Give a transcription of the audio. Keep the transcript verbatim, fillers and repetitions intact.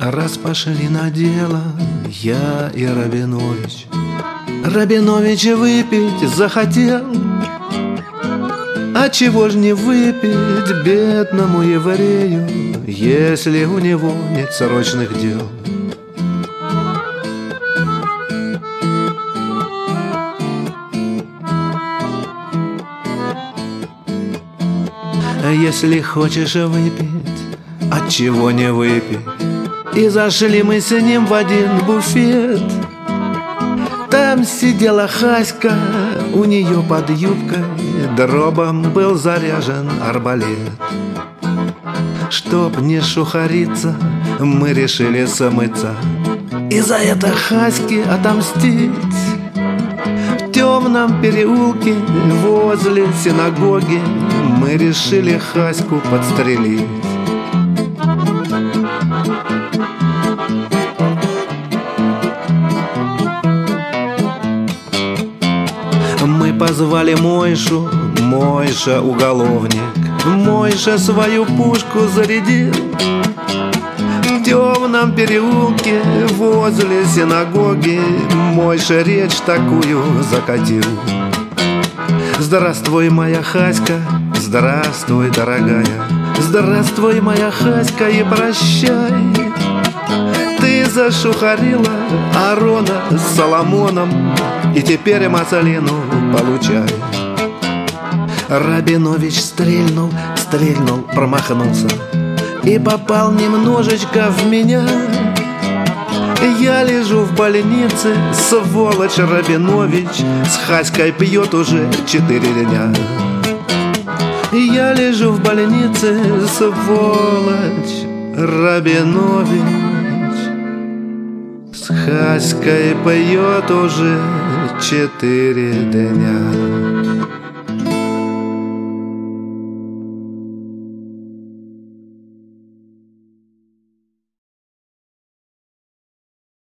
Раз пошли на дело я и Рабинович, Рабинович выпить захотел. А чего ж не выпить бедному еврею, если у него нет срочных дел? Если хочешь выпить, отчего не выпить? И зашли мы с ним в один буфет. Там сидела Хаська, у нее под юбкой дробом был заряжен арбалет. Чтоб не шухариться, мы решили смыться и за это Хаське отомстить. В темном переулке возле синагоги мы решили Хаську подстрелить. Мы позвали Мойшу, Мойша уголовник, Мойша свою пушку зарядил. В темном переулке возле синагоги Мойша речь такую закатил: здравствуй, моя Хаська, здравствуй, дорогая, здравствуй, моя Хаська, и прощай. Ты зашухарила Арона с Соломоном, и теперь Мацалину получай. Рабинович стрельнул, стрельнул, промахнулся и попал немножечко в меня. Я лежу в больнице, сволочь Рабинович с Хаськой пьет уже четыре дня. Я лежу в больнице, сволочь Рабинович с Хаськой пьет уже четыре дня.